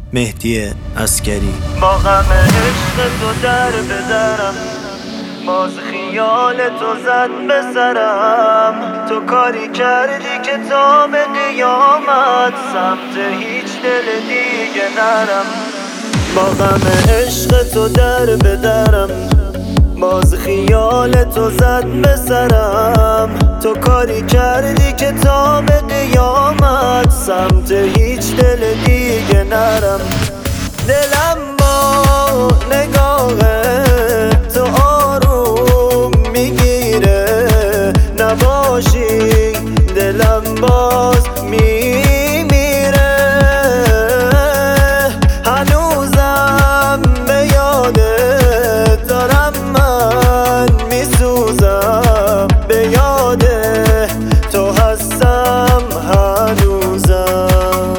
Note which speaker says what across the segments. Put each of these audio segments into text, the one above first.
Speaker 1: مهدی عسکری.
Speaker 2: با غم عشق تو در بدرم، باز خیال تو زد به سرم. تو کاری کردی که تا به قیامت سمت هیچ دل دیگه نرم. با غم عشق تو در بدرم، باز خیال تو زد به سرم. تو کاری کردی که تا به قیامت سمت هیچ دل دیگه نرم. دلم با نگاه تو آروم میگیره، نباشی دلم باز میمیره. هنوزم به یادت دارم، من میسوزم به یاد تو هستم هنوزم.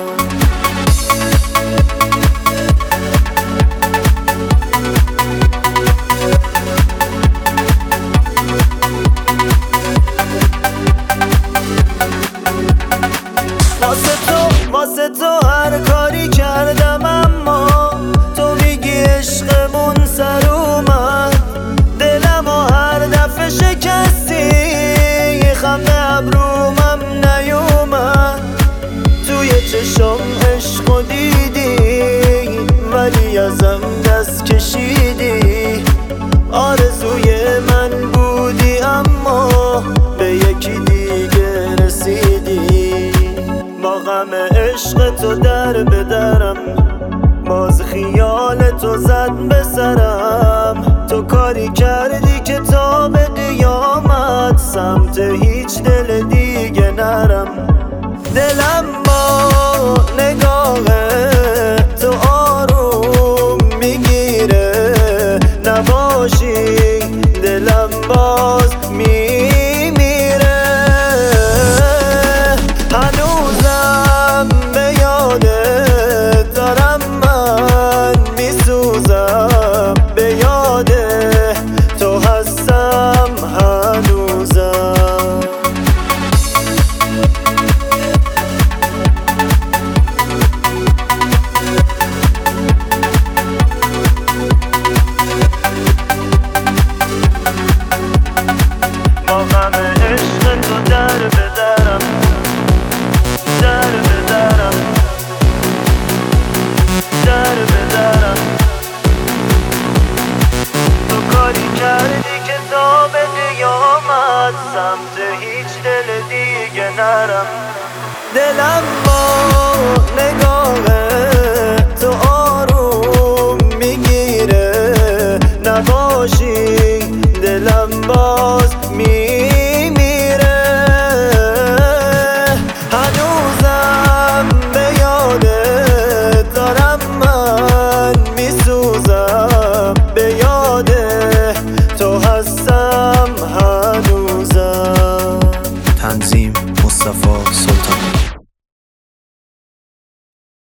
Speaker 2: واسه تو هر کاری کردم، اما تو میگی عشقمون سر اومد. دلمو هر دفعه شکستی، خم ابرومم نیومد. توی چشم عشقو دیدی، ولی ازم دست کشیدی. آرزوی من بودی اما به یکی دیگه رسیدی. با غم عشق تو در بدرم، باز خیال تو زد به سرم. تو کاری کردی که تا به قیامت سمت هیچ دل دیگه نرم. دلم با